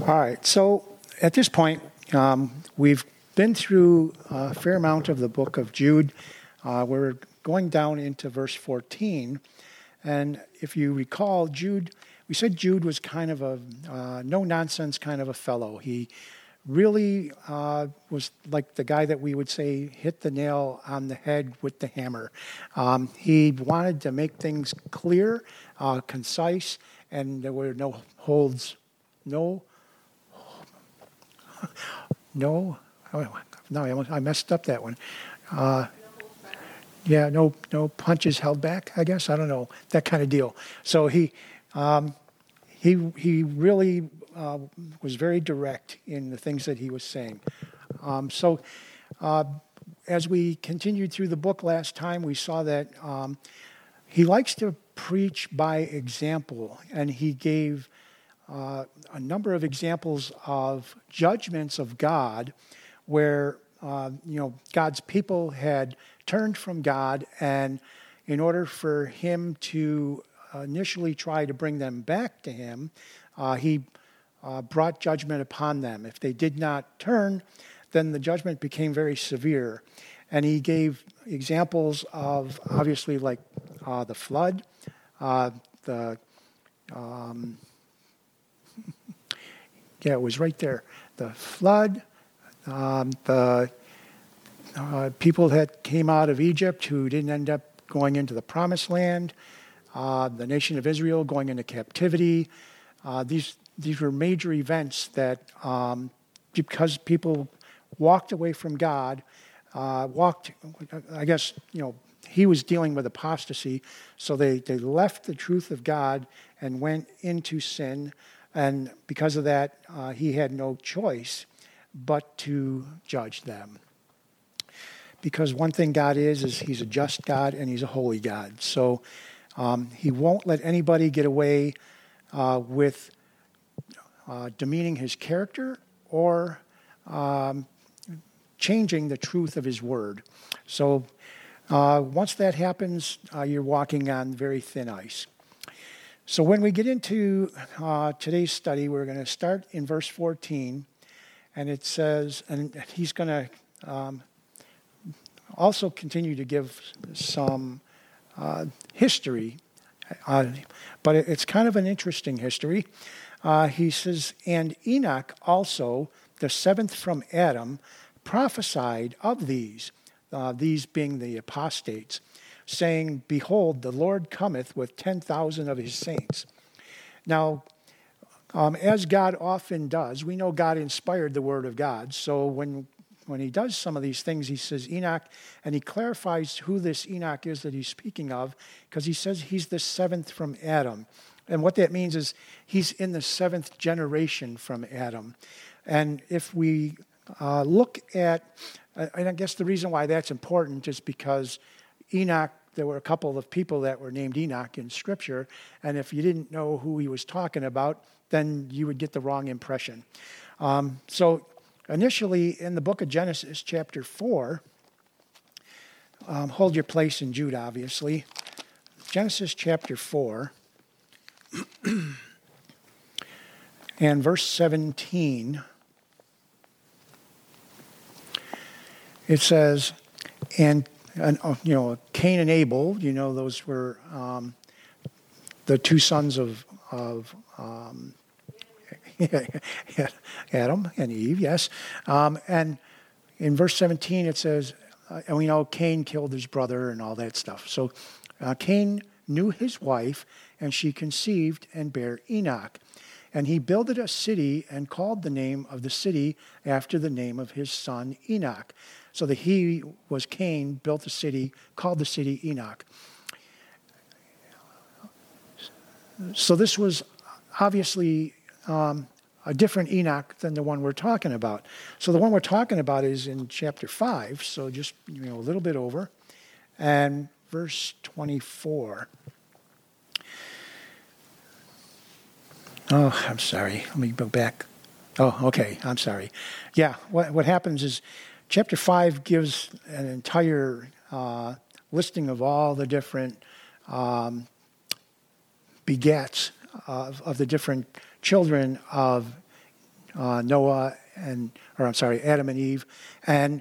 All right, so at this point, we've been through a fair amount of the book of Jude. We're going down into verse 14, and if you recall, we said Jude was kind of a no-nonsense kind of a fellow. He really was like the guy that we would say hit the nail on the head with the hammer. He wanted to make things clear, concise, and there were no holds, no, I messed up that one. No punches held back, I guess. I don't know, that kind of deal. So he really was very direct in the things that he was saying. As we continued through the book last time, we saw that he likes to preach by example, and he gave a number of examples of judgments of God where God's people had turned from God, and in order for him to initially try to bring them back to him, he brought judgment upon them. If they did not turn, then the judgment became very severe. And he gave examples of, obviously, like the flood, it was right there. The flood, the people that came out of Egypt who didn't end up going into the promised land, the nation of Israel going into captivity. These were major events that, because people walked away from God, he was dealing with apostasy, so they left the truth of God and went into sin, and because of that, he had no choice but to judge them. Because one thing God is he's a just God and he's a holy God. So he won't let anybody get away with demeaning his character or changing the truth of his word. So once that happens, you're walking on very thin ice. So when we get into today's study, we're going to start in verse 14, and it says, and he's going to also continue to give some history, but it's kind of an interesting history. He says, and Enoch also, the seventh from Adam, prophesied of these being the apostates, saying, behold, the Lord cometh with 10,000 of his saints. Now, as God often does, we know God inspired the word of God. So when he does some of these things, he says Enoch, and he clarifies who this Enoch is that he's speaking of, because he says he's the seventh from Adam. And what that means is he's in the seventh generation from Adam. And if we look at, and I guess the reason why that's important is because Enoch, there were a couple of people that were named Enoch in Scripture, and if you didn't know who he was talking about, then you would get the wrong impression. So initially in the book of Genesis, chapter 4, hold your place in Jude, obviously. Genesis chapter 4, and verse 17, it says, and Cain and Abel, those were the two sons of Adam and Eve, yes. And in verse 17 it says, and we know Cain killed his brother and all that stuff. So Cain knew his wife, and she conceived and bare Enoch. And he builded a city and called the name of the city after the name of his son Enoch. So that he was Cain, built a city, called the city Enoch. So this was obviously a different Enoch than the one we're talking about. So the one we're talking about is in chapter 5, so just a little bit over, and verse 24. Oh, I'm sorry. Let me go back. Oh, okay. I'm sorry. Yeah, what happens is chapter 5 gives an entire listing of all the different begats of the different children of Adam and Eve. And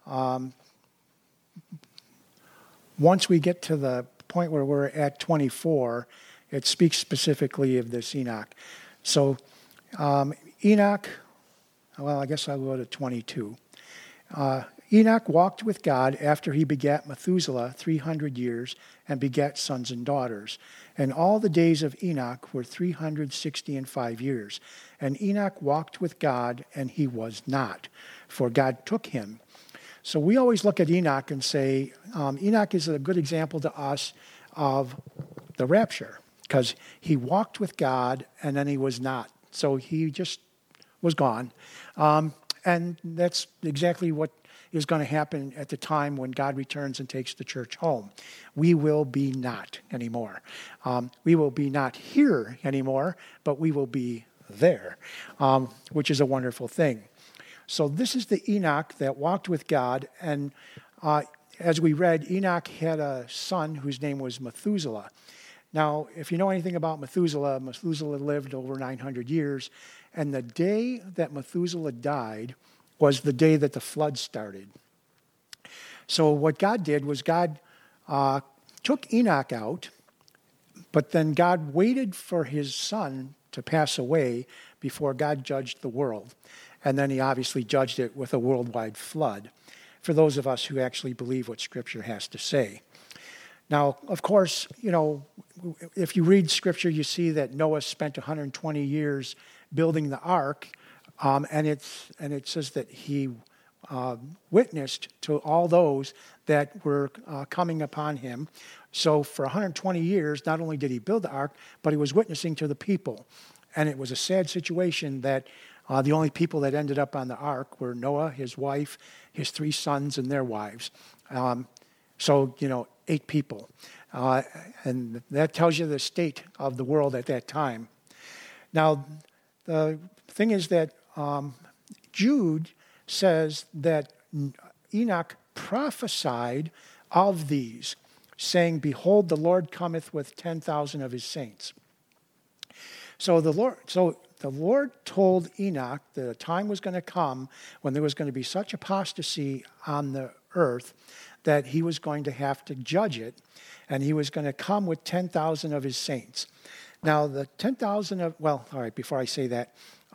once we get to the point where we're at 24, it speaks specifically of this Enoch. So Enoch, well, I guess I'll go to 22. Enoch walked with God after he begat Methuselah 300 years and begat sons and daughters. And all the days of Enoch were 365 years. And Enoch walked with God, and he was not, for God took him. So we always look at Enoch and say, Enoch is a good example to us of the rapture, because he walked with God, and then he was not. So he just was gone. And that's exactly what is going to happen at the time when God returns and takes the church home. We will be not anymore. We will be not here anymore, but we will be there, which is a wonderful thing. So this is the Enoch that walked with God, and as we read, Enoch had a son whose name was Methuselah. Now, if you know anything about Methuselah, Methuselah lived over 900 years, and the day that Methuselah died was the day that the flood started. So what God did was God took Enoch out, but then God waited for his son to pass away before God judged the world. And then he obviously judged it with a worldwide flood, for those of us who actually believe what Scripture has to say. Now, of course, if you read Scripture, you see that Noah spent 120 years building the ark, and it says that he witnessed to all those that were coming upon him. So for 120 years, not only did he build the ark, but he was witnessing to the people. And it was a sad situation that the only people that ended up on the ark were Noah, his wife, his 3 sons, and their wives. So 8 people. And that tells you the state of the world at that time. Now, the thing is that Jude says that Enoch prophesied of these, saying, "Behold, the Lord cometh with 10,000 of his saints." So the Lord told Enoch that a time was going to come when there was going to be such apostasy on the earth that he was going to have to judge it, and he was going to come with 10,000 of his saints. Now, the 10,000 of, well, all right, before I say that,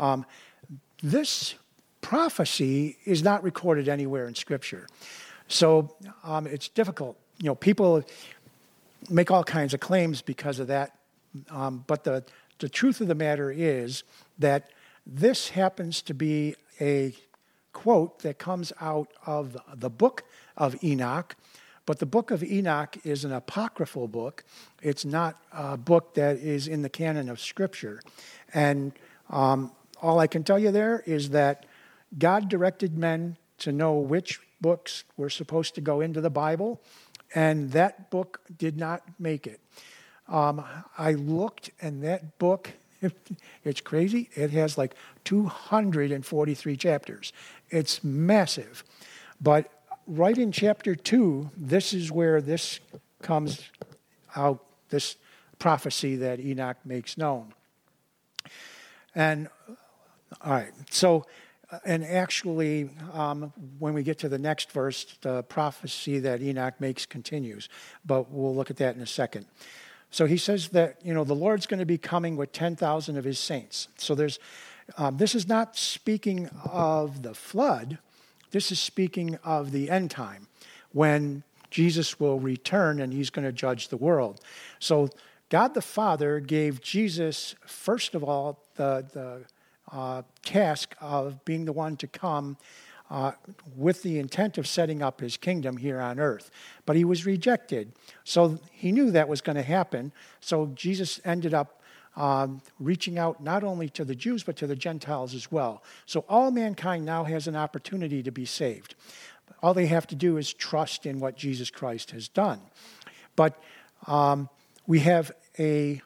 this prophecy is not recorded anywhere in Scripture. So it's difficult. People make all kinds of claims because of that, but the truth of the matter is that this happens to be a quote that comes out of the book of Enoch, but the book of Enoch is an apocryphal book. It's not a book that is in the canon of Scripture. And all I can tell you there is that God directed men to know which books were supposed to go into the Bible, and that book did not make it. I looked, and that book, it's crazy. It has like 243 chapters. It's massive. But right in chapter 2, this is where this comes out, this prophecy that Enoch makes known. And, all right, so, and actually, when we get to the next verse, the prophecy that Enoch makes continues. But we'll look at that in a second. So he says that, the Lord's going to be coming with 10,000 of his saints. So this is not speaking of the flood. This is speaking of the end time, when Jesus will return and he's going to judge the world. So God the Father gave Jesus, first of all, the task of being the one to come with the intent of setting up his kingdom here on earth. But he was rejected. So he knew that was going to happen. So Jesus ended up reaching out not only to the Jews, but to the Gentiles as well. So all mankind now has an opportunity to be saved. All they have to do is trust in what Jesus Christ has done. But we have a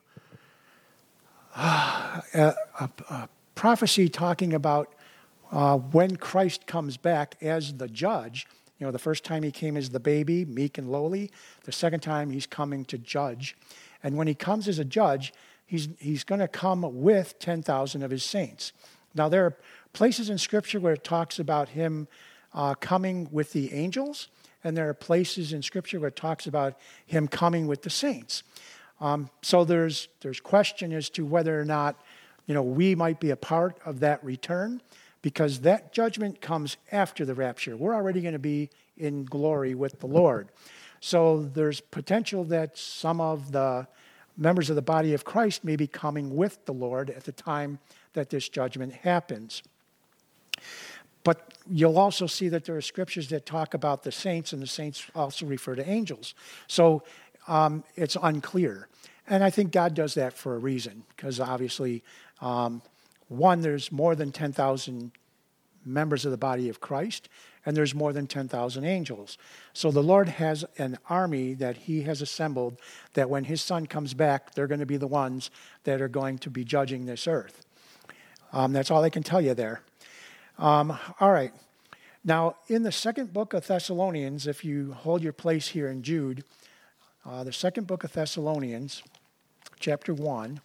prophecy talking about when Christ comes back as the judge. The first time he came as the baby, meek and lowly. The second time he's coming to judge. And when he comes as a judge, he's going to come with 10,000 of his saints. Now, there are places in Scripture where it talks about him coming with the angels, and there are places in Scripture where it talks about him coming with the saints. So there's question as to whether or not, we might be a part of that return, because that judgment comes after the rapture. We're already going to be in glory with the Lord. So there's potential that some of the members of the body of Christ may be coming with the Lord at the time that this judgment happens. But you'll also see that there are scriptures that talk about the saints, and the saints also refer to angels. So it's unclear. And I think God does that for a reason, because obviously, one, there's more than 10,000 members of the body of Christ, and there's more than 10,000 angels. So the Lord has an army that he has assembled that when his son comes back, they're going to be the ones that are going to be judging this earth. That's all I can tell you there. All right. Now, in the second book of Thessalonians, if you hold your place here in Jude, the second book of Thessalonians, chapter 1.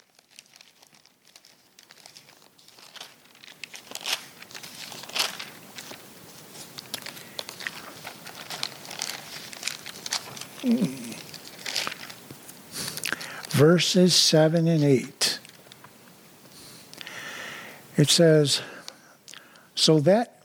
Verses 7 and 8. It says, so that,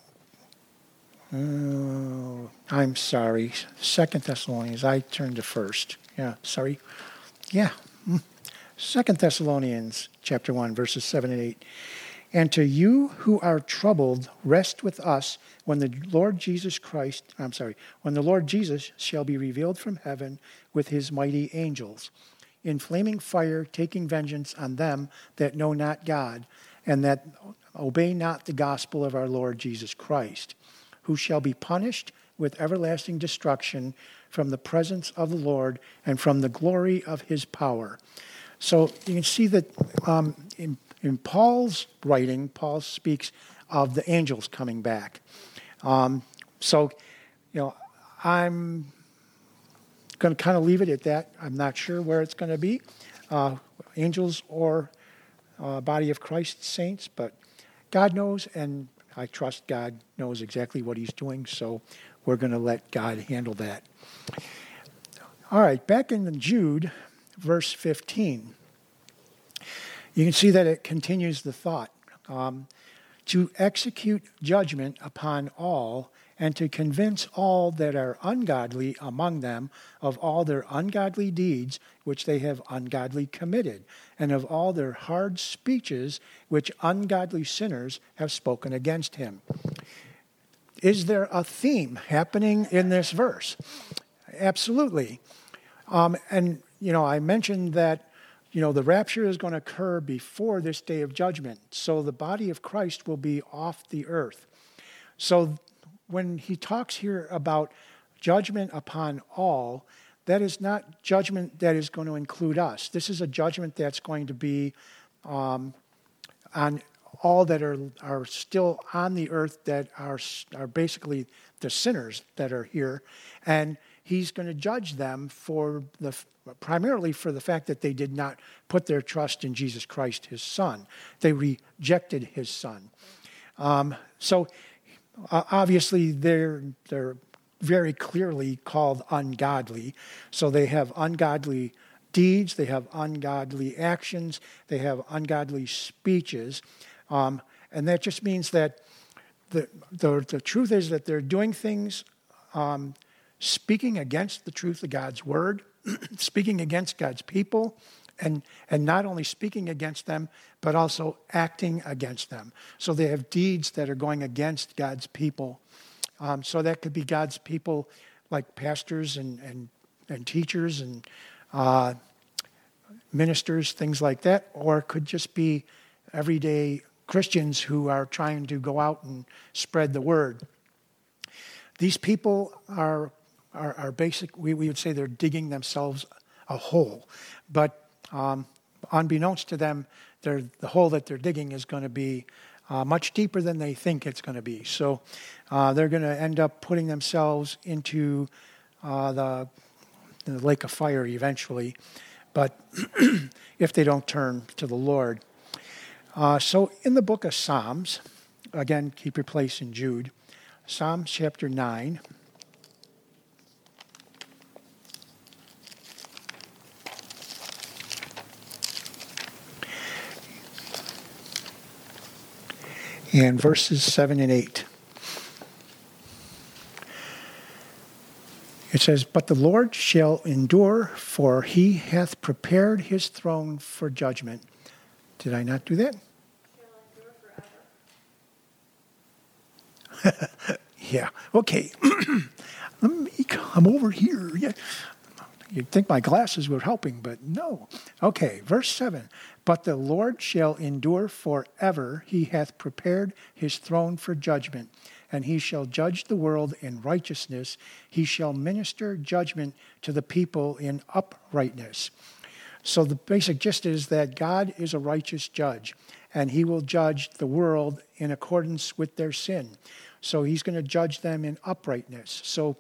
I'm sorry, 2 Thessalonians, I turned to first. Yeah, sorry. Yeah, 2 Thessalonians chapter 1, verses 7 and 8. And to you who are troubled, rest with us when the Lord Jesus shall be revealed from heaven with his mighty angels, in flaming fire, taking vengeance on them that know not God, and that obey not the gospel of our Lord Jesus Christ, who shall be punished with everlasting destruction from the presence of the Lord and from the glory of his power. So you can see that in Paul's writing, Paul speaks of the angels coming back. I'm going to kind of leave it at that. I'm not sure where it's going to be, angels or body of Christ saints, but God knows, and I trust God knows exactly what he's doing, so we're going to let God handle that. All right, back in Jude, verse 15. You can see that it continues the thought. To execute judgment upon all, and to convince all that are ungodly among them of all their ungodly deeds which they have ungodly committed, and of all their hard speeches which ungodly sinners have spoken against him. Is there a theme happening in this verse? Absolutely. I mentioned that the rapture is going to occur before this day of judgment. So the body of Christ will be off the earth. So when he talks here about judgment upon all, that is not judgment that is going to include us. This is a judgment that's going to be on all that are still on the earth, that are basically the sinners that are here. And he's going to judge them primarily for the fact that they did not put their trust in Jesus Christ, his son. They rejected his son. Obviously, they're very clearly called ungodly. So they have ungodly deeds, they have ungodly actions, they have ungodly speeches. And that just means that the truth is that they're doing things speaking against the truth of God's word, speaking against God's people, and not only speaking against them, but also acting against them. So they have deeds that are going against God's people. So that could be God's people like pastors and teachers and ministers, things like that, or it could just be everyday Christians who are trying to go out and spread the word. These people are basic, we would say they're digging themselves a hole. But unbeknownst to them, the hole that they're digging is going to be much deeper than they think it's going to be. So they're going to end up putting themselves into the lake of fire eventually, but if they don't turn to the Lord. So in the book of Psalms, again, keep your place in Jude, Psalm chapter 9. And verses 7 and 8. It says, "But the Lord shall endure, for he hath prepared his throne for judgment." Did I not do that? Yeah. Okay. Let me come over here. Yeah. You'd think my glasses were helping, but no. Okay, verse 7. "But the Lord shall endure forever. He hath prepared his throne for judgment, and he shall judge the world in righteousness. He shall minister judgment to the people in uprightness." So the basic gist is that God is a righteous judge, and he will judge the world in accordance with their sin. So he's going to judge them in uprightness. So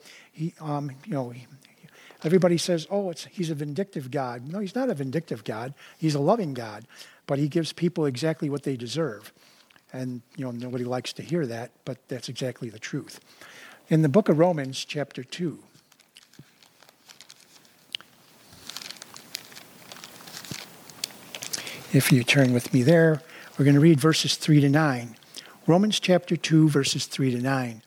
everybody says, "Oh, he's a vindictive God." No, he's not a vindictive God. He's a loving God, but he gives people exactly what they deserve. And nobody likes to hear that, but that's exactly the truth. In the book of Romans, chapter 2. If you turn with me there, we're going to read verses 3 to 9. Romans chapter 2, verses 3 to 9.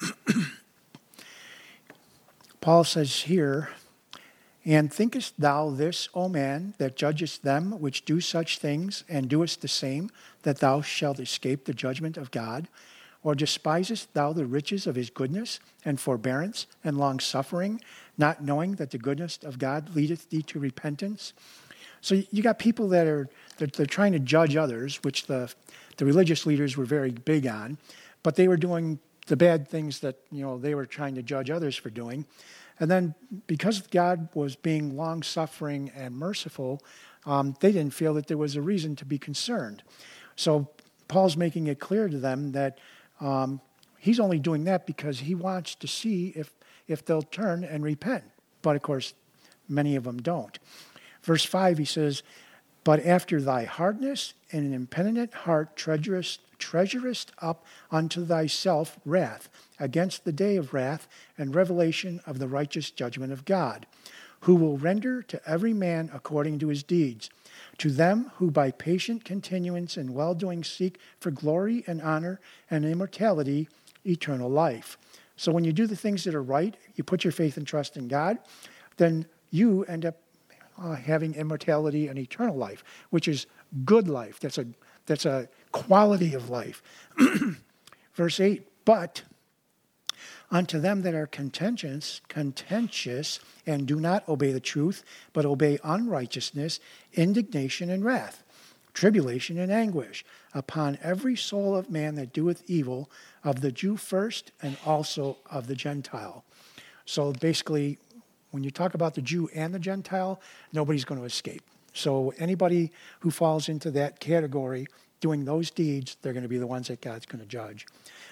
Paul says here, "And thinkest thou this, O man, that judgest them which do such things, and doest the same, that thou shalt escape the judgment of God? Or despisest thou the riches of his goodness, and forbearance, and long-suffering, not knowing that the goodness of God leadeth thee to repentance?" So you got people they're trying to judge others, which the religious leaders were very big on, but they were doing the bad things that they were trying to judge others for doing. And then because God was being long-suffering and merciful, they didn't feel that there was a reason to be concerned. So Paul's making it clear to them that he's only doing that because he wants to see if they'll turn and repent. But of course, many of them don't. Verse 5, he says, "But after thy hardness and an impenitent heart treasurest up unto thyself wrath against the day of wrath and revelation of the righteous judgment of God, who will render to every man according to his deeds. To them who by patient continuance in well-doing seek for glory and honor and immortality, eternal life." So when you do the things that are right, you put your faith and trust in God, then you end up having immortality and eternal life, which is good life. That's a quality of life. Verse 8, "But unto them that are contentious, and do not obey the truth, but obey unrighteousness, indignation and wrath, tribulation and anguish, upon every soul of man that doeth evil, of the Jew first, and also of the Gentile." So basically, when you talk about the Jew and the Gentile, nobody's going to escape. So anybody who falls into that category doing those deeds, they're going to be the ones that God's going to judge.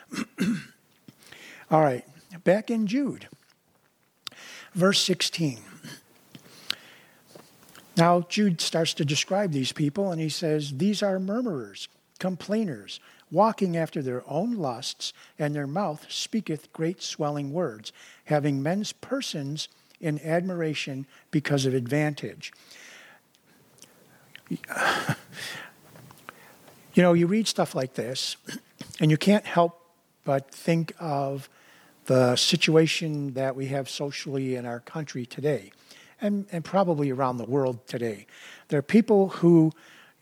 All right, back in Jude, verse 16. Now Jude starts to describe these people, and he says, "These are murmurers, complainers, walking after their own lusts, and their mouth speaketh great swelling words, having men's persons in admiration because of advantage." You read stuff like this, and you can't help but think of the situation that we have socially in our country today, and probably around the world today. There are people who,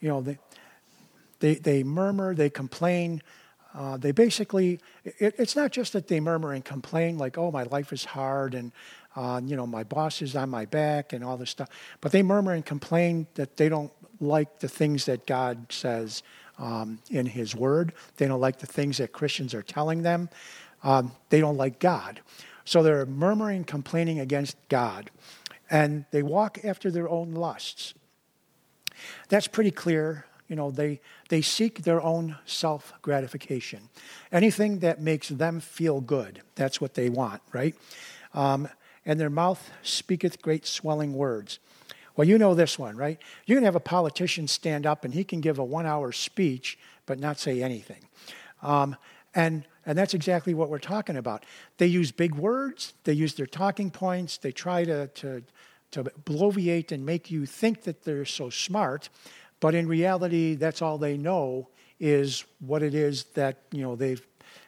they murmur, they complain. They basically, it's not just that they murmur and complain like, "Oh, my life is hard," and my boss is on my back and all this stuff. But they murmur and complain that they don't like the things that God says in his word. They don't like the things that Christians are telling them. They don't like God. So they're murmuring, complaining against God. And they walk after their own lusts. That's pretty clear. They seek their own self-gratification. Anything that makes them feel good, that's what they want, right? And their mouth speaketh great swelling words. Well, you know this one, right? You can have a politician stand up and he can give a 1-hour speech but not say anything. And that's exactly what we're talking about. They use big words. They use their talking points. They try to bloviate and make you think that they're so smart. But in reality, that's all they know is what it is that they've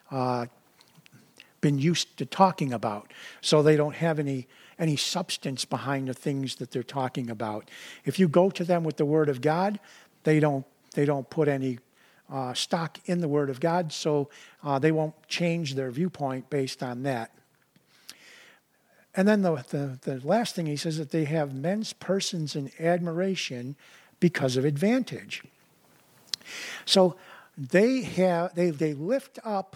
been used to talking about. So they don't have any substance behind the things that they're talking about. If you go to them with the Word of God, they don't put any stock in the Word of God, so they won't change their viewpoint based on that. And then the last thing he says that they have men's persons in admiration because of advantage. So they lift up.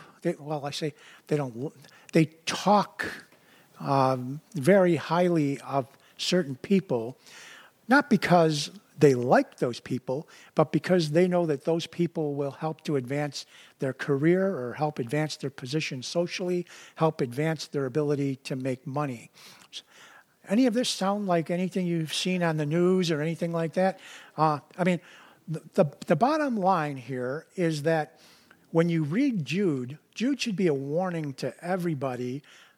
They talk very highly of certain people, not because they like those people, but because they know that those people will help to advance their career or help advance their position socially, help advance their ability to make money. Any of this sound like anything you've seen on the news or anything like that? The bottom line here is that when you read Jude should be a warning to everybody.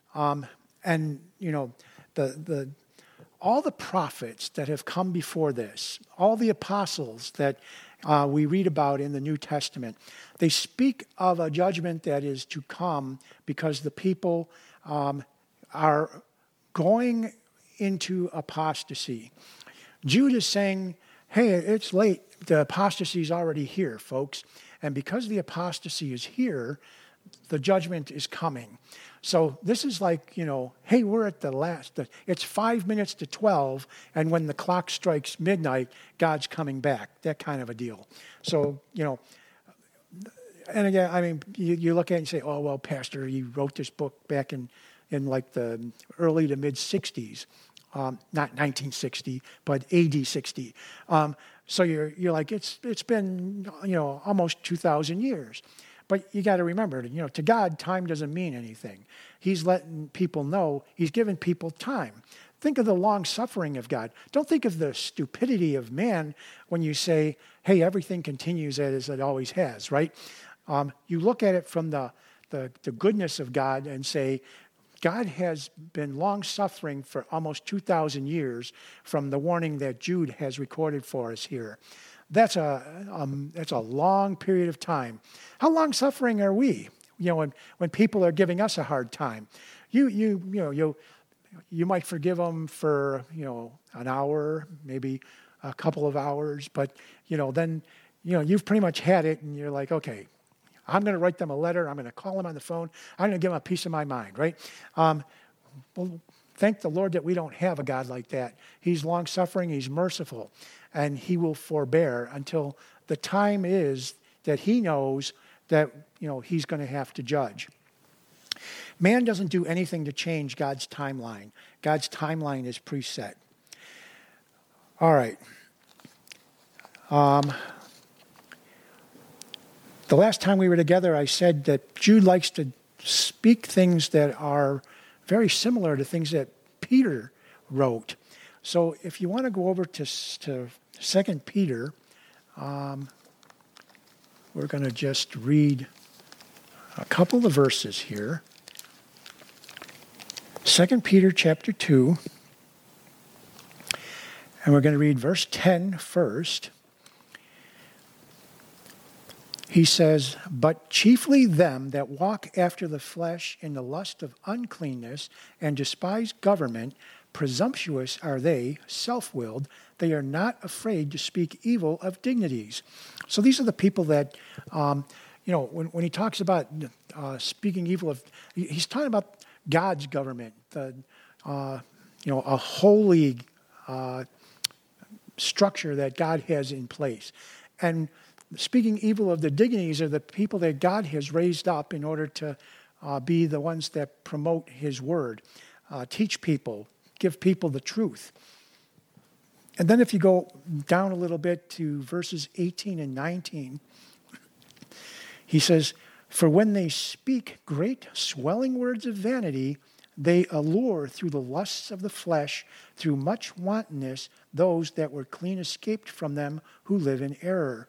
All the prophets that have come before this, all the apostles that we read about in the New Testament, they speak of a judgment that is to come because the people are going into apostasy. Jude is saying, hey, it's late. The apostasy is already here, folks. And because the apostasy is here, the judgment is coming. So this is like, hey, we're at the last. It's 5 minutes to 12, and when the clock strikes midnight, God's coming back. That kind of a deal. So, and again, you look at it and say, oh, well, Pastor, you wrote this book back in like the early to mid-60s. Not 1960, but AD 60. So you're like, it's been, almost 2,000 years. But you got to remember, to God, time doesn't mean anything. He's letting people know. He's giving people time. Think of the long suffering of God. Don't think of the stupidity of man when you say, hey, everything continues as it always has, right? You look at it from the goodness of God and say, God has been long suffering for almost 2,000 years from the warning that Jude has recorded for us here. That's a long period of time. How long suffering are we? When people are giving us a hard time, you might forgive them for an hour, maybe a couple of hours, but then you've pretty much had it, and you're like, okay, I'm going to write them a letter. I'm going to call them on the phone. I'm going to give them a piece of my mind, right? Well, thank the Lord that we don't have a God like that. He's long-suffering. He's merciful. And he will forbear until the time is that he knows that, he's going to have to judge. Man doesn't do anything to change God's timeline. God's timeline is preset. All right. The last time we were together, I said that Jude likes to speak things that are very similar to things that Peter wrote. So if you want to go over to 2 Peter, we're going to just read a couple of verses here. 2 Peter chapter 2, and we're going to read verse 10 first. He says, but chiefly them that walk after the flesh in the lust of uncleanness and despise government, presumptuous are they, self-willed. They are not afraid to speak evil of dignities. So these are the people that, when he talks about speaking evil of, he's talking about God's government, a holy structure that God has in place. And speaking evil of the dignities are the people that God has raised up in order to be the ones that promote his word, teach people, give people the truth. And then if you go down a little bit to verses 18 and 19, he says, for when they speak great swelling words of vanity, they allure through the lusts of the flesh, through much wantonness, those that were clean escaped from them who live in error.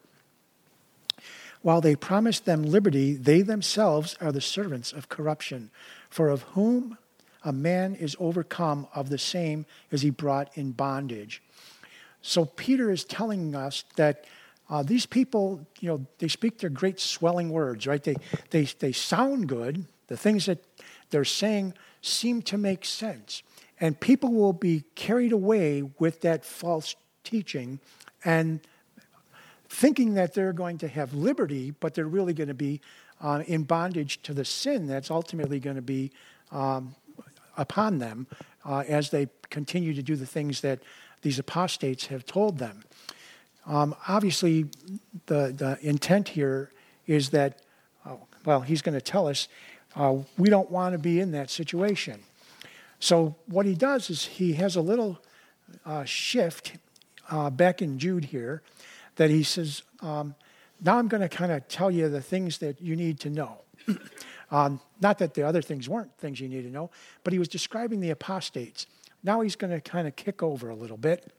While they promise them liberty, they themselves are the servants of corruption. For of whom a man is overcome, of the same is he brought in bondage. So Peter is telling us that these people, they speak their great swelling words, right? They sound good. The things that they're saying seem to make sense. And people will be carried away with that false teaching and thinking that they're going to have liberty, but they're really going to be in bondage to the sin that's ultimately going to be upon them as they continue to do the things that these apostates have told them. Obviously, the intent here is that, he's going to tell us we don't want to be in that situation. So what he does is he has a little shift back in Jude here that he says, now I'm going to kind of tell you the things that you need to know. Not that the other things weren't things you need to know, but he was describing the apostates. Now he's going to kind of kick over a little bit.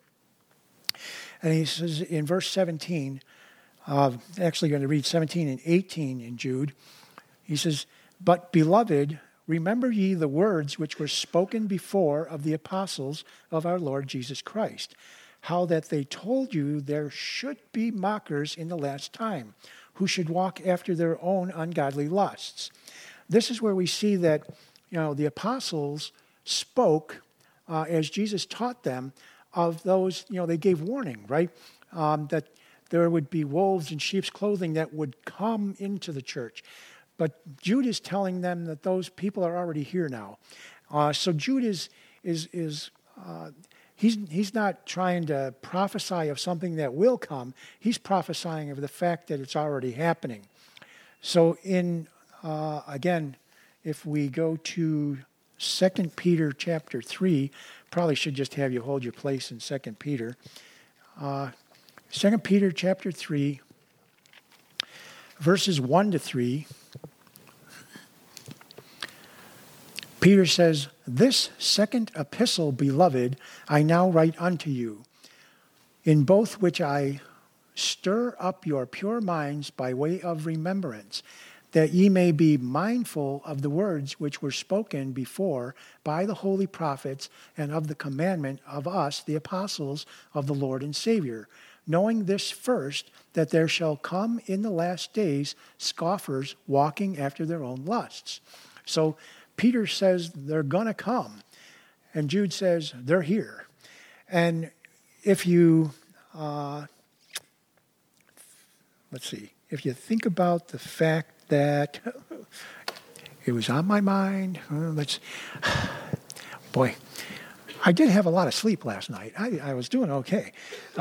And he says in verse 17, actually going to read 17 and 18 in Jude, he says, "But beloved, remember ye the words which were spoken before of the apostles of our Lord Jesus Christ, how that they told you there should be mockers in the last time, who should walk after their own ungodly lusts." This is where we see that, the apostles spoke as Jesus taught them of those, they gave warning, right? That there would be wolves in sheep's clothing that would come into the church. But Jude is telling them that those people are already here now. So Jude he's not trying to prophesy of something that will come. He's prophesying of the fact that it's already happening. So again, if we go to 2 Peter chapter 3, probably should just have you hold your place in 2 Peter. 2 Peter chapter 3, verses 1 to 3. Peter says, "This second epistle, beloved, I now write unto you, in both which I stir up your pure minds by way of remembrance, that ye may be mindful of the words which were spoken before by the holy prophets, and of the commandment of us, the apostles of the Lord and Savior, knowing this first, that there shall come in the last days scoffers walking after their own lusts." So Peter says they're going to come, and Jude says they're here. And if you, if you think about the fact that it was on my mind, boy, I did have a lot of sleep last night. I was doing okay.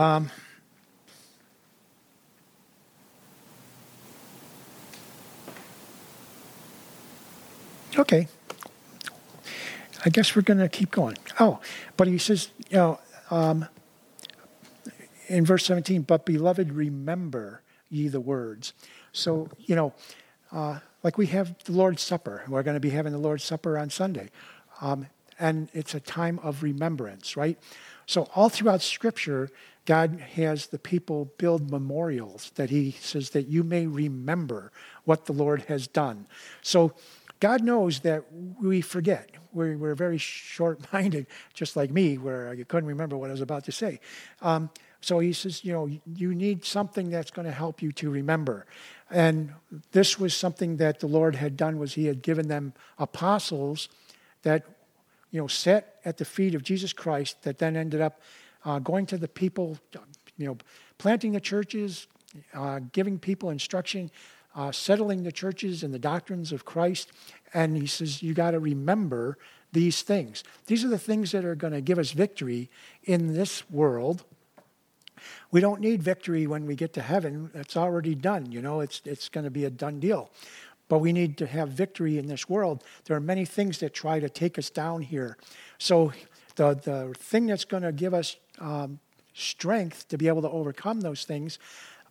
Okay. I guess we're going to keep going. Oh, but he says, in verse 17, "But beloved, remember ye the words." So, like we have the Lord's Supper. We're going to be having the Lord's Supper on Sunday. And it's a time of remembrance, right? So all throughout Scripture, God has the people build memorials that he says that you may remember what the Lord has done. So God knows that we forget. We're very short-minded, just like me, where I couldn't remember what I was about to say. So he says, you need something that's going to help you to remember. And this was something that the Lord had done, was he had given them apostles that, sat at the feet of Jesus Christ, that then ended up going to the people, planting the churches, giving people instruction, settling the churches and the doctrines of Christ. And he says, you got to remember these things. These are the things that are going to give us victory in this world. We don't need victory when we get to heaven. It's already done. It's going to be a done deal. But we need to have victory in this world. There are many things that try to take us down here. So the thing that's going to give us strength to be able to overcome those things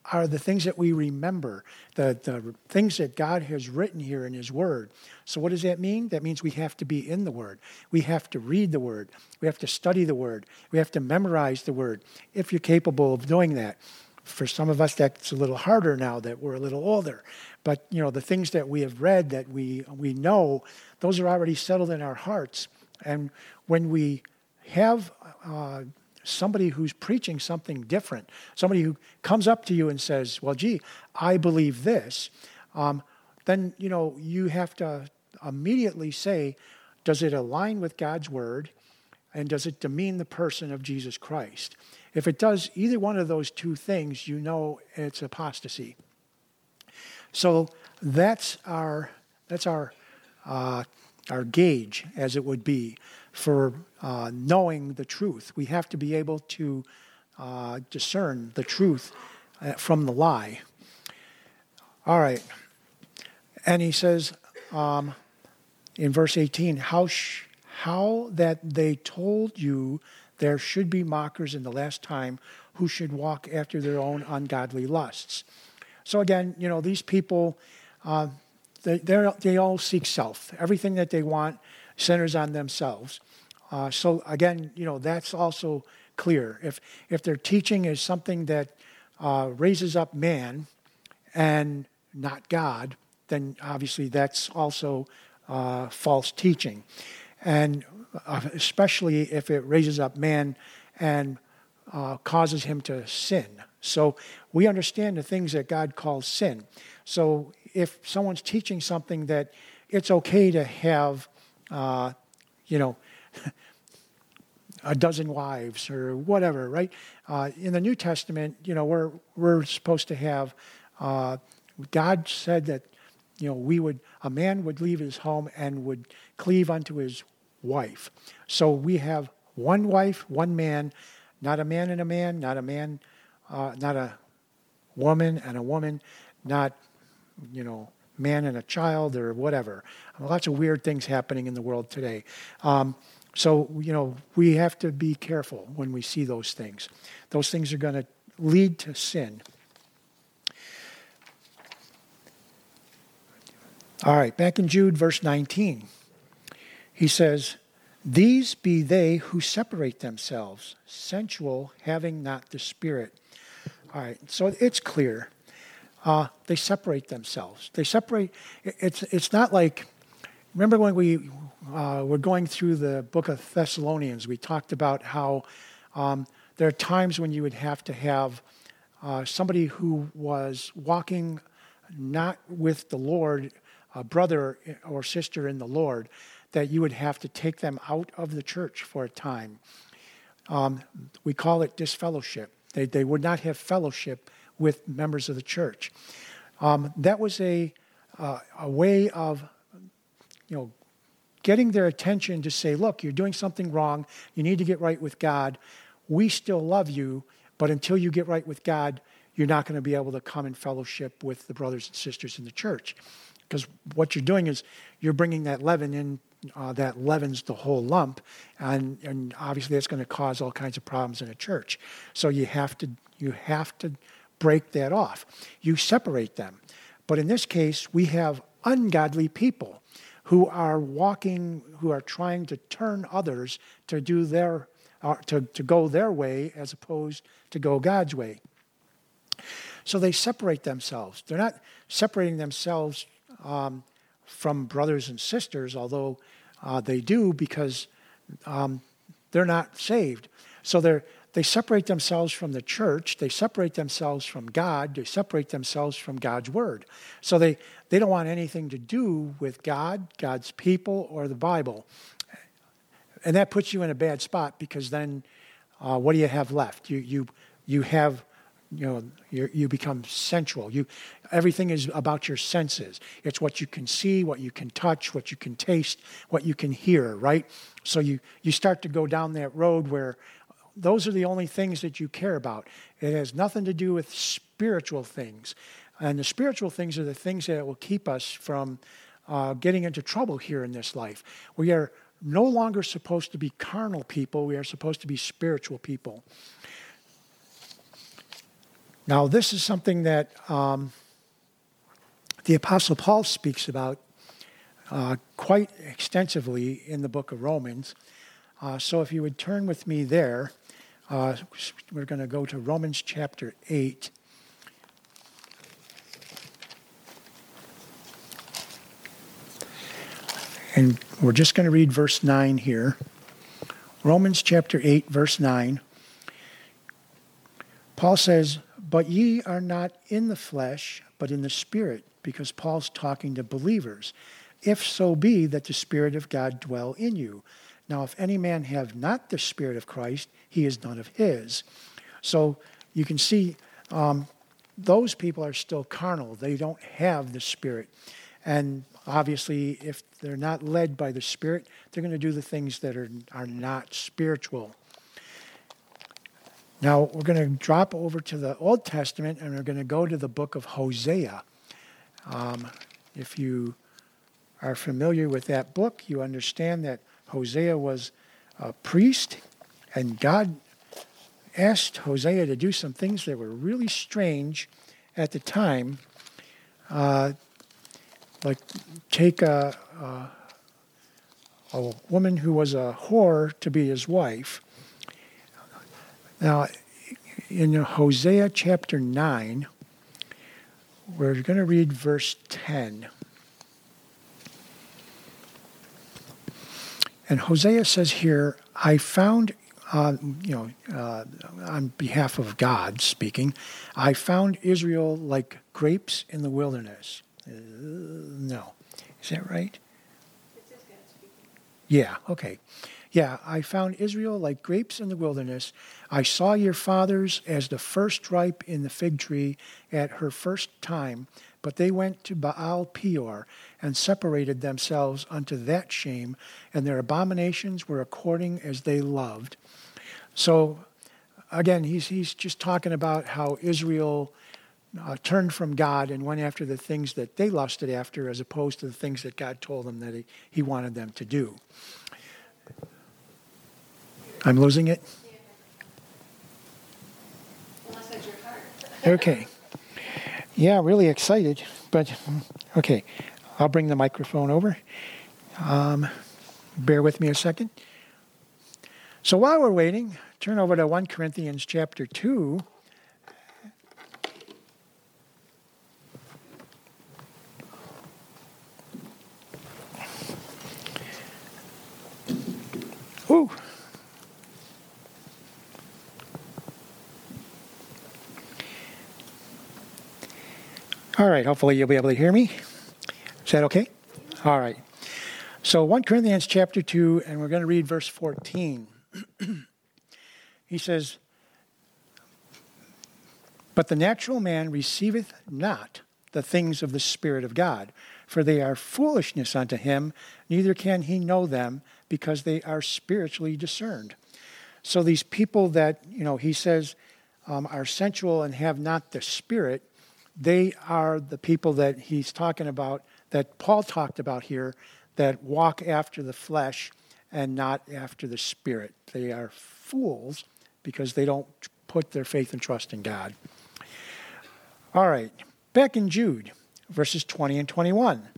are the things that we remember, the things that God has written here in his word. So what does that mean? That means we have to be in the word. We have to read the word. We have to study the word. We have to memorize the word, if you're capable of doing that. For some of us, that's a little harder now that we're a little older. But, the things that we have read, that we know, those are already settled in our hearts. And when we have somebody who's preaching something different, somebody who comes up to you and says, well, gee, I believe this, then, you have to immediately say, does it align with God's word? And does it demean the person of Jesus Christ? If it does either one of those two things, it's apostasy. So that's our gauge, as it would be, for knowing the truth. We have to be able to discern the truth from the lie. All right. And he says in verse 18, how that they told you there should be mockers in the last time who should walk after their own ungodly lusts. So again, these people, they all seek self. Everything that they want centers on themselves. So again, that's also clear. If their teaching is something that raises up man and not God, then obviously that's also false teaching. And especially if it raises up man and causes him to sin. So we understand the things that God calls sin. So if someone's teaching something that it's okay to have, a dozen wives or whatever, right? In the New Testament, we're supposed to have, God said that, a man would leave his home and would cleave unto his wife. So we have one wife, one man, not a man and a man, not a man, not a woman and a woman, not, man and a child or whatever. Lots of weird things happening in the world today. So, we have to be careful when we see those things. Those things are going to lead to sin. All right, back in Jude, verse 19. He says, these be they who separate themselves, sensual, having not the Spirit. All right, so it's clear. They separate themselves. They separate. It's not like, remember when we were going through the book of Thessalonians, we talked about how there are times when you would have to have somebody who was walking not with the Lord, a brother or sister in the Lord, that you would have to take them out of the church for a time. We call it disfellowship. They would not have fellowship with members of the church. That was a way of, getting their attention to say, look, you're doing something wrong. You need to get right with God. We still love you, but until you get right with God, you're not going to be able to come in fellowship with the brothers and sisters in the church. Because what you're doing is you're bringing that leaven in, that leavens the whole lump, and obviously that's going to cause all kinds of problems in a church. So you have to break that off. You separate them. But in this case, we have ungodly people who are trying to turn others to do to go their way as opposed to go God's way. So they separate themselves. They're not separating themselves from brothers and sisters, although they do, because they're not saved. So they separate themselves from the church. They separate themselves from God. They separate themselves from God's word. So they don't want anything to do with God, God's people, or the Bible. And that puts you in a bad spot, because then what do you have left? You have, you become sensual. Everything is about your senses. It's what you can see, what you can touch, what you can taste, what you can hear, right? So you start to go down that road where those are the only things that you care about. It has nothing to do with spiritual things. And the spiritual things are the things that will keep us from getting into trouble here in this life. We are no longer supposed to be carnal people. We are supposed to be spiritual people. Now, this is something that the Apostle Paul speaks about quite extensively in the book of Romans. So if you would turn with me there, we're going to go to Romans chapter 8. And we're just going to read verse 9 here. Romans chapter 8, verse 9. Paul says, "But ye are not in the flesh, but in the Spirit," because Paul's talking to believers. "If so be that the Spirit of God dwell in you. Now if any man have not the Spirit of Christ, he is none of his." So you can see those people are still carnal. They don't have the Spirit. And obviously, if they're not led by the Spirit, they're going to do the things that are not spiritual. Now, we're going to drop over to the Old Testament, and we're going to go to the book of Hosea. If you are familiar with that book, you understand that Hosea was a priest, and God asked Hosea to do some things that were really strange at the time. Like take a woman who was a whore to be his wife. Now, in Hosea chapter 9, we're going to read verse 10. And Hosea says here, "I found," on behalf of God speaking, "I found Israel like grapes in the wilderness." No. Is that right? It says God speaking. Yeah, okay. Yeah, "I found Israel like grapes in the wilderness. I saw your fathers as the first ripe in the fig tree at her first time, but they went to Baal Peor and separated themselves unto that shame, and their abominations were according as they loved." So, again, he's just talking about how Israel turned from God and went after the things that they lusted after as opposed to the things that God told them that he wanted them to do. I'm losing it? Unless that's your card. Okay. Yeah, really excited, but okay. I'll bring the microphone over. Bear with me a second. So while we're waiting, turn over to 1 Corinthians chapter 2. Ooh. All right, hopefully you'll be able to hear me. Is that okay? All right. So 1 Corinthians chapter 2, and we're going to read verse 14. He says, "But the natural man receiveth not the things of the Spirit of God, for they are foolishness unto him, neither can he know them, because they are spiritually discerned." So these people that, he says, are sensual and have not the Spirit, they are the people that he's talking about, that Paul talked about here, that walk after the flesh and not after the Spirit. They are fools because they don't put their faith and trust in God. All right, back in Jude, verses 20 and 21.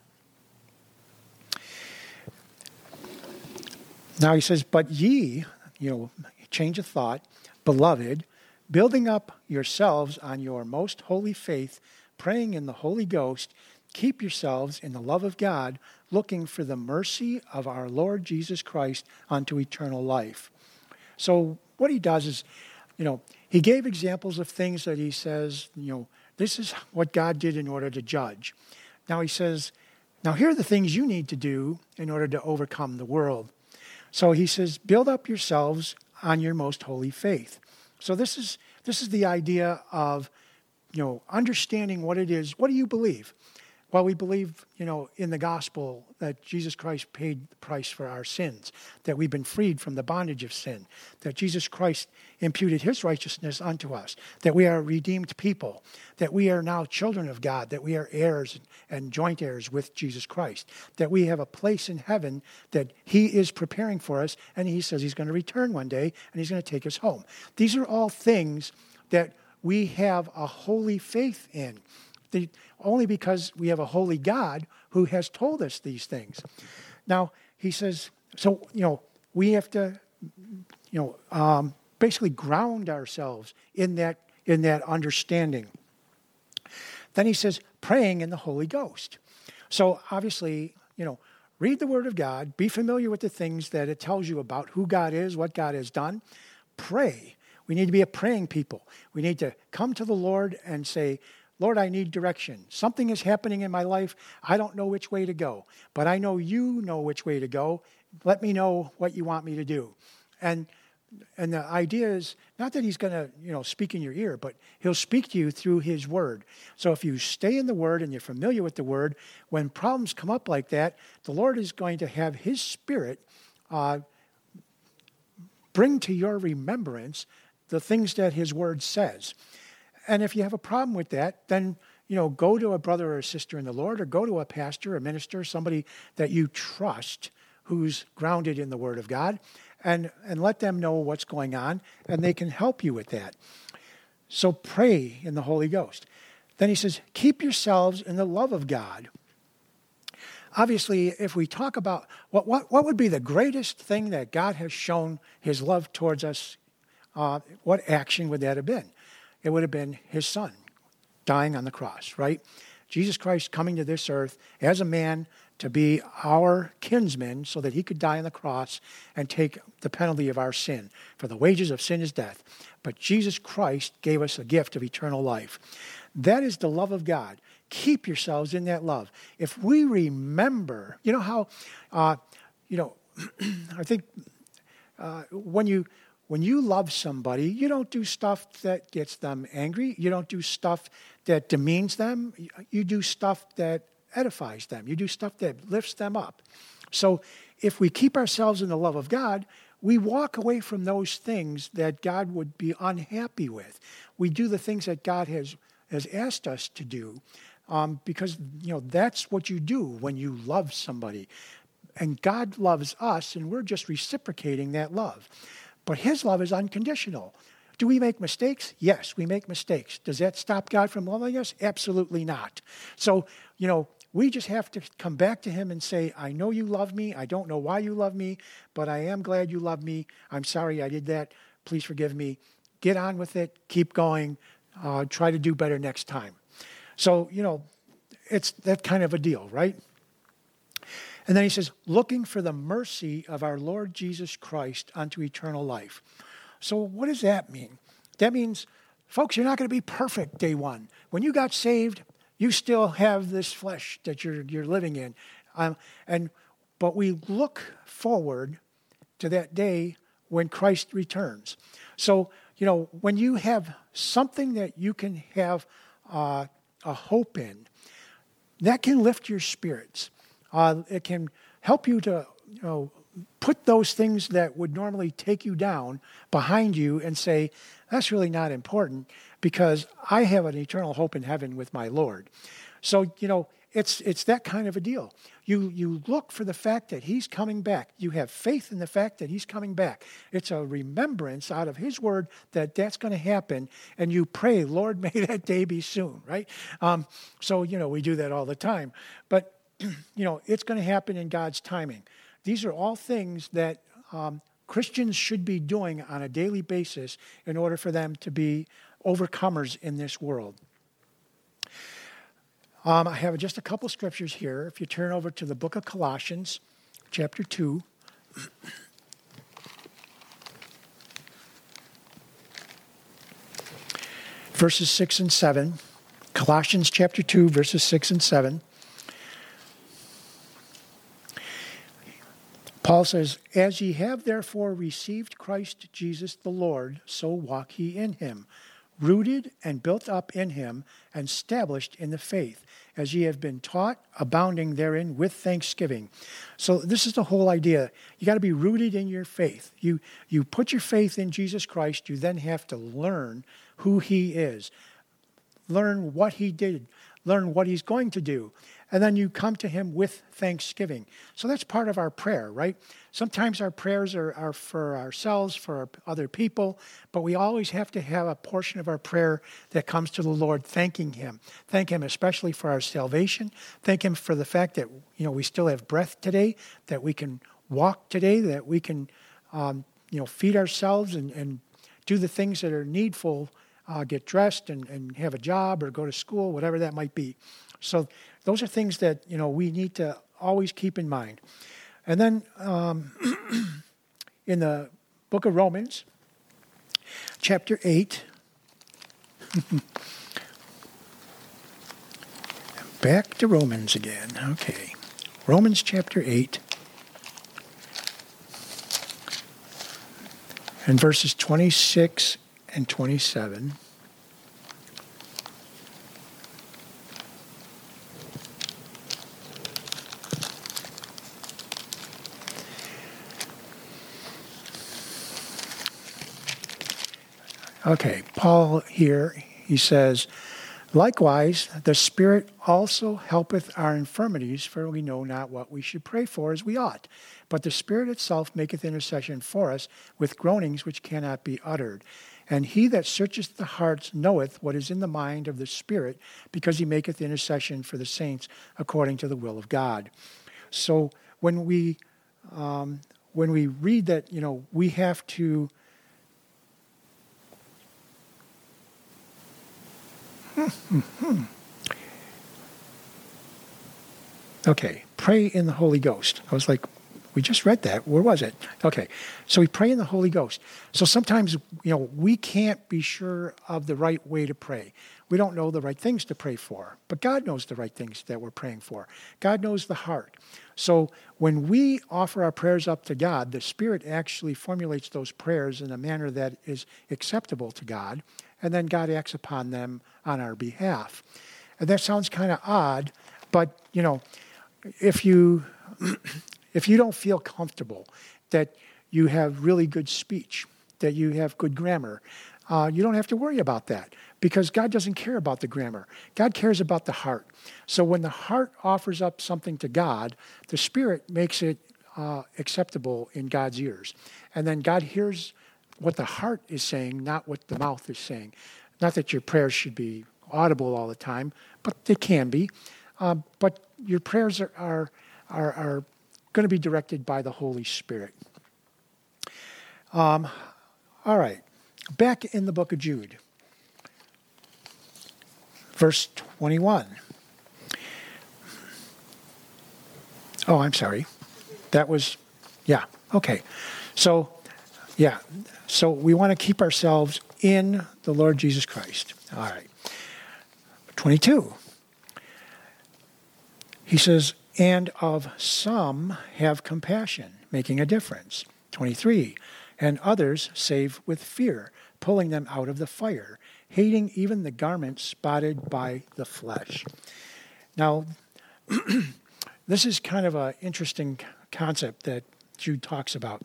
Now he says, "But ye," change of thought, "beloved, building up yourselves on your most holy faith, praying in the Holy Ghost, keep yourselves in the love of God, looking for the mercy of our Lord Jesus Christ unto eternal life." So what he does is, he gave examples of things that he says, this is what God did in order to judge. Now he says, now here are the things you need to do in order to overcome the world. So he says, build up yourselves on your most holy faith. So this is the idea of, understanding what it is. What do you believe? Well, we believe, in the gospel that Jesus Christ paid the price for our sins, that we've been freed from the bondage of sin, that Jesus Christ imputed his righteousness unto us, that we are a redeemed people, that we are now children of God, that we are heirs and joint heirs with Jesus Christ, that we have a place in heaven that he is preparing for us, and he says he's going to return one day, and he's going to take us home. These are all things that we have a holy faith in. Only because we have a holy God who has told us these things. Now, he says, so, we have to, basically ground ourselves in that understanding. Then he says, praying in the Holy Ghost. So obviously, read the Word of God, be familiar with the things that it tells you about who God is, what God has done. Pray. We need to be a praying people. We need to come to the Lord and say, Lord, I need direction. Something is happening in my life. I don't know which way to go, but I know you know which way to go. Let me know what you want me to do. And the idea is not that he's going to, speak in your ear, but he'll speak to you through his word. So if you stay in the word and you're familiar with the word, when problems come up like that, the Lord is going to have his Spirit bring to your remembrance the things that his word says. And if you have a problem with that, then, go to a brother or a sister in the Lord, or go to a pastor, a minister, somebody that you trust who's grounded in the Word of God, and let them know what's going on, and they can help you with that. So pray in the Holy Ghost. Then he says, keep yourselves in the love of God. Obviously, if we talk about what would be the greatest thing that God has shown his love towards us, what action would that have been? It would have been his Son dying on the cross, right? Jesus Christ coming to this earth as a man to be our kinsman so that he could die on the cross and take the penalty of our sin. For the wages of sin is death. But Jesus Christ gave us a gift of eternal life. That is the love of God. Keep yourselves in that love. If we remember, how, I think when you love somebody, you don't do stuff that gets them angry. You don't do stuff that demeans them. You do stuff that edifies them. You do stuff that lifts them up. So if we keep ourselves in the love of God, we walk away from those things that God would be unhappy with. We do the things that God has asked us to do because, that's what you do when you love somebody. And God loves us, and we're just reciprocating that love. But his love is unconditional. Do we make mistakes? Yes, we make mistakes. Does that stop God from loving us? Absolutely not. So, we just have to come back to him and say, I know you love me. I don't know why you love me, but I am glad you love me. I'm sorry I did that. Please forgive me. Get on with it. Keep going. Try to do better next time. So, it's that kind of a deal, right? And then he says, looking for the mercy of our Lord Jesus Christ unto eternal life. So what does that mean? That means, folks, you're not going to be perfect day one. When you got saved, you still have this flesh that you're living in. But we look forward to that day when Christ returns. So, when you have something that you can have a hope in, that can lift your spirits. It can help you to, put those things that would normally take you down behind you and say, that's really not important because I have an eternal hope in heaven with my Lord. So, it's that kind of a deal. You look for the fact that he's coming back. You have faith in the fact that he's coming back. It's a remembrance out of his word that that's going to happen. And you pray, Lord, may that day be soon, right? So, we do that all the time. But it's going to happen in God's timing. These are all things that Christians should be doing on a daily basis in order for them to be overcomers in this world. I have just a couple scriptures here. If you turn over to the book of Colossians, chapter 2. Verses 6 and 7. Colossians chapter 2, verses 6 and 7. Paul says, as ye have therefore received Christ Jesus the Lord, so walk ye in him, rooted and built up in him, and established in the faith, as ye have been taught, abounding therein with thanksgiving. So this is the whole idea. You got to be rooted in your faith. You put your faith in Jesus Christ, you then have to learn who he is, learn what he did, learn what he's going to do. And then you come to him with thanksgiving. So that's part of our prayer, right? Sometimes our prayers are for ourselves, for other people, but we always have to have a portion of our prayer that comes to the Lord, thanking him. Thank him especially for our salvation. Thank him for the fact that, we still have breath today, that we can walk today, that we can, feed ourselves and do the things that are needful, get dressed and have a job or go to school, whatever that might be. So those are things that, we need to always keep in mind. And then in the book of Romans, chapter 8, back to Romans again. Okay. Romans chapter 8 and verses 26 and 27. Okay, Paul here, he says, likewise, the Spirit also helpeth our infirmities, for we know not what we should pray for as we ought. But the Spirit itself maketh intercession for us with groanings which cannot be uttered. And he that searcheth the hearts knoweth what is in the mind of the Spirit, because he maketh intercession for the saints according to the will of God. So when we read that, we have to Okay, pray in the Holy Ghost. I was like, we just read that. Where was it? Okay, so we pray in the Holy Ghost. So sometimes, we can't be sure of the right way to pray. We don't know the right things to pray for, but God knows the right things that we're praying for. God knows the heart. So when we offer our prayers up to God, the Spirit actually formulates those prayers in a manner that is acceptable to God, and then God acts upon them on our behalf. And that sounds kind of odd, but, if you don't feel comfortable that you have really good speech, that you have good grammar, you don't have to worry about that, because God doesn't care about the grammar. God cares about the heart. So when the heart offers up something to God, the Spirit makes it acceptable in God's ears. And then God hears what the heart is saying, not what the mouth is saying. Not that your prayers should be audible all the time, but they can be. But your prayers are going to be directed by the Holy Spirit. All right. Back in the book of Jude, verse 21. Oh, I'm sorry. That was, okay. So we want to keep ourselves in the Lord Jesus Christ. All right. 22. He says, and of some have compassion, making a difference. 23. And others save with fear, pulling them out of the fire, hating even the garment spotted by the flesh. Now, this is kind of an interesting concept that Jude talks about.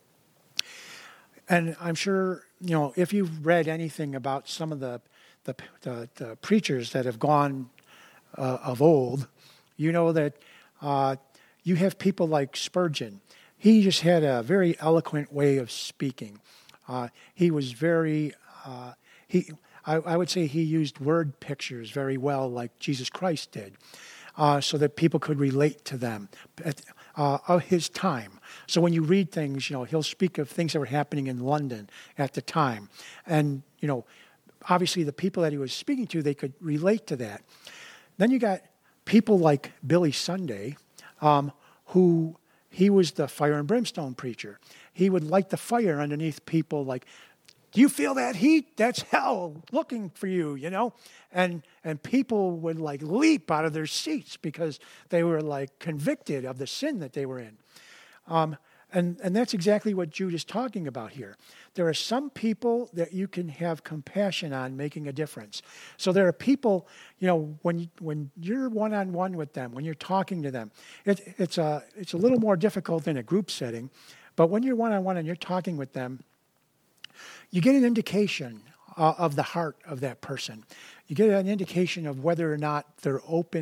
And I'm sure, if you've read anything about some of the preachers that have gone of old, you know that you have people like Spurgeon. He just had a very eloquent way of speaking. He was very, I would say he used word pictures very well, like Jesus Christ did, so that people could relate to them of his time. So when you read things, he'll speak of things that were happening in London at the time. And, obviously the people that he was speaking to, they could relate to that. Then you got people like Billy Sunday, who he was the fire and brimstone preacher. He would light the fire underneath people like, do you feel that heat? That's hell looking for you, And people would leap out of their seats because they were convicted of the sin that they were in. And that's exactly what Jude is talking about here. There are some people that you can have compassion on making a difference. So there are people, when you're one-on-one with them, when you're talking to them, it's a little more difficult in a group setting. But when you're one-on-one and you're talking with them, you get an indication of the heart of that person. You get an indication of whether or not they're open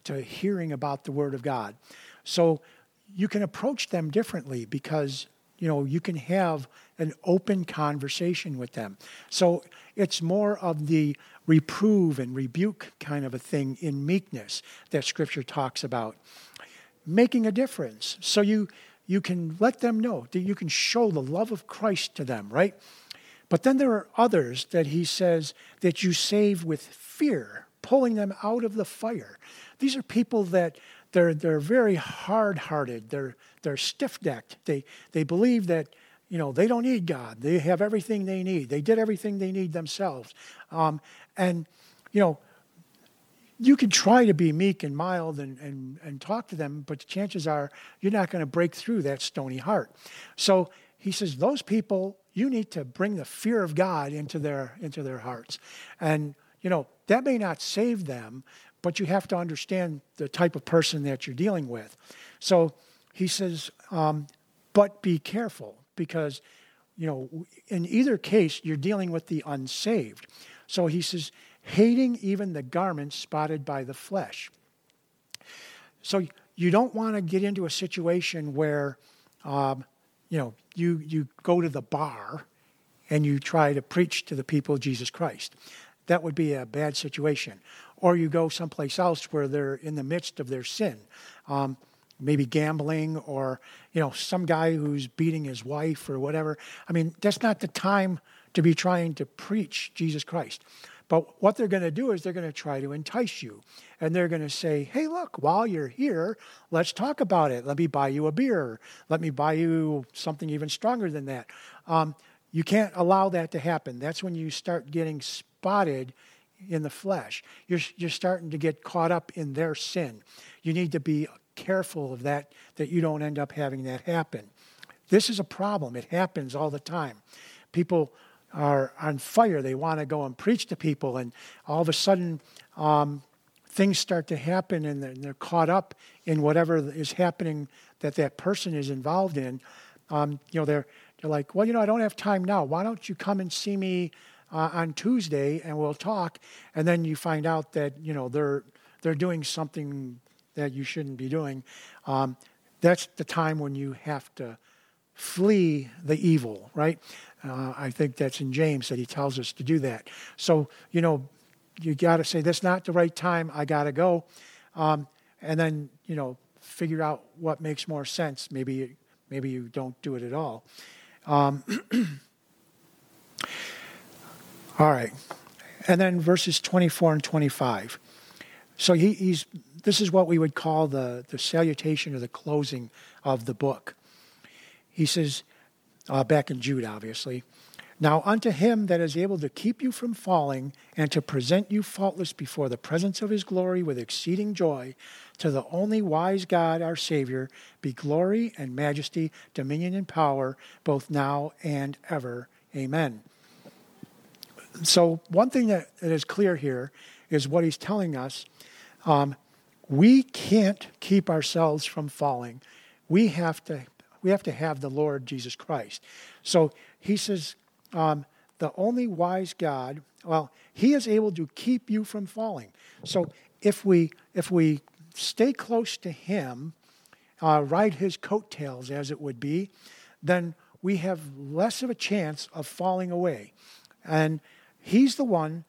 to hearing about the Word of God. So you can approach them differently because, you can have an open conversation with them. So it's more of the reprove and rebuke kind of a thing in meekness that Scripture talks about. Making a difference. So you can let them know, that you can show the love of Christ to them, right? But then there are others that he says that you save with fear, pulling them out of the fire. These are people that they're very hard-hearted. They're stiff-necked. They believe that they don't need God. They have everything they need. They did everything they need themselves. You can try to be meek and mild and talk to them, but the chances are you're not going to break through that stony heart. So he says, those people, you need to bring the fear of God into their hearts. And, that may not save them, but you have to understand the type of person that you're dealing with. So he says, but be careful, because, in either case, you're dealing with the unsaved. So he says, hating even the garments spotted by the flesh. So you don't want to get into a situation where, you go to the bar and you try to preach to the people of Jesus Christ. That would be a bad situation. Or you go someplace else where they're in the midst of their sin. Maybe gambling, or, some guy who's beating his wife or whatever. That's not the time to be trying to preach Jesus Christ. But what they're going to do is they're going to try to entice you. And they're going to say, hey, look, while you're here, let's talk about it. Let me buy you a beer. Let me buy you something even stronger than that. You can't allow that to happen. That's when you start getting spotted in the flesh. You're starting to get caught up in their sin. You need to be careful of that you don't end up having that happen. This is a problem. It happens all the time. People are on fire. They want to go and preach to people, and all of a sudden things start to happen, and they're caught up in whatever is happening that person is involved in. They're like, well, I don't have time now. Why don't you come and see me on Tuesday, and we'll talk? And then you find out that they're doing something that you shouldn't be doing. That's the time when you have to flee the evil, right? I think that's in James that he tells us to do that. So, you got to say, that's not the right time, I got to go. And then, figure out what makes more sense. Maybe you don't do it at all. All right. And then verses 24 and 25. So this is what we would call the salutation or the closing of the book. He says, back in Jude, obviously, now unto him that is able to keep you from falling and to present you faultless before the presence of his glory with exceeding joy, to the only wise God, our Savior, be glory and majesty, dominion and power, both now and ever. Amen. So one thing that is clear here is what he's telling us. We can't keep ourselves from falling. We have to have the Lord Jesus Christ. So he says, the only wise God, he is able to keep you from falling. So if we stay close to him, ride his coattails, as it would be, then we have less of a chance of falling away. And he's the one,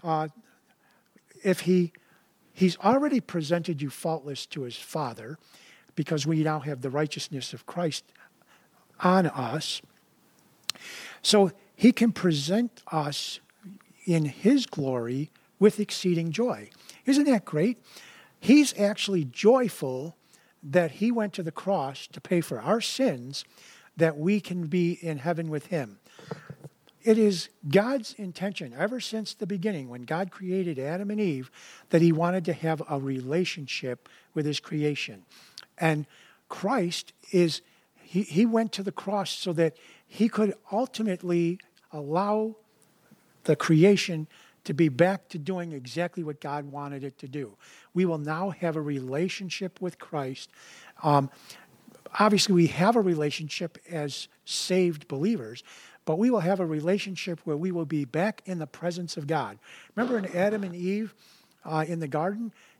he's already presented you faultless to his Father, because we now have the righteousness of Christ on us. So he can present us in his glory with exceeding joy. Isn't that great? He's actually joyful that he went to the cross to pay for our sins, that we can be in heaven with him. It is God's intention ever since the beginning, when God created Adam and Eve, that he wanted to have a relationship with his creation. And Christ he went to the cross so that he could ultimately allow the creation to be back to doing exactly what God wanted it to do. We will now have a relationship with Christ. Obviously, we have a relationship as saved believers, but we will have a relationship where we will be back in the presence of God. Remember in Adam and Eve in the garden?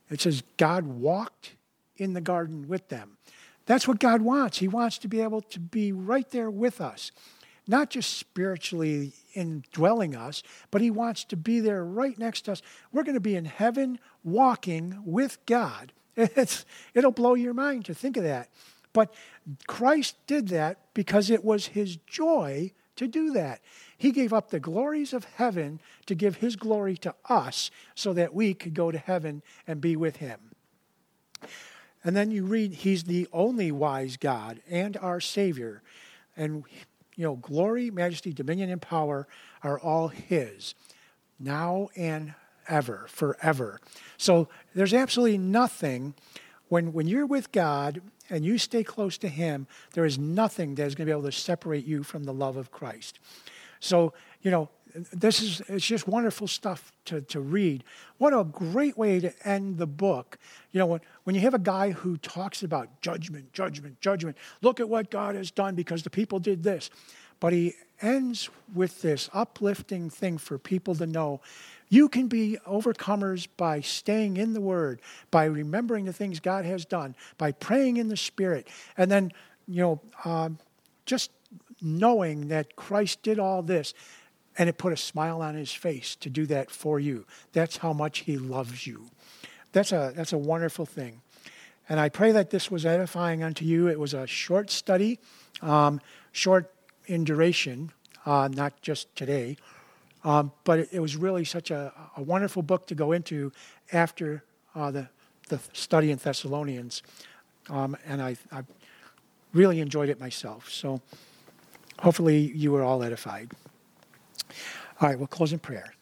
It says God walked in the garden with them. That's what God wants. He wants to be able to be right there with us, not just spiritually indwelling us, but he wants to be there right next to us. We're going to be in heaven walking with God. It'll blow your mind to think of that. But Christ did that because it was his joy to do that. He gave up the glories of heaven to give his glory to us so that we could go to heaven and be with him. And then you read, he's the only wise God and our Savior. And, glory, majesty, dominion, and power are all his, now and ever, forever. So there's absolutely nothing, when you're with God and you stay close to him, there is nothing that is going to be able to separate you from the love of Christ. So, it's just wonderful stuff to read. What a great way to end the book. When you have a guy who talks about judgment, look at what God has done because the people did this. But he ends with this uplifting thing for people to know. You can be overcomers by staying in the Word, by remembering the things God has done, by praying in the Spirit, and then, just knowing that Christ did all this, and it put a smile on his face to do that for you. That's how much he loves you. That's a wonderful thing. And I pray that this was edifying unto you. It was a short study, short in duration, not just today. But it was really such a wonderful book to go into after the study in Thessalonians. And I really enjoyed it myself. So hopefully you were all edified. All right, we'll close in prayer.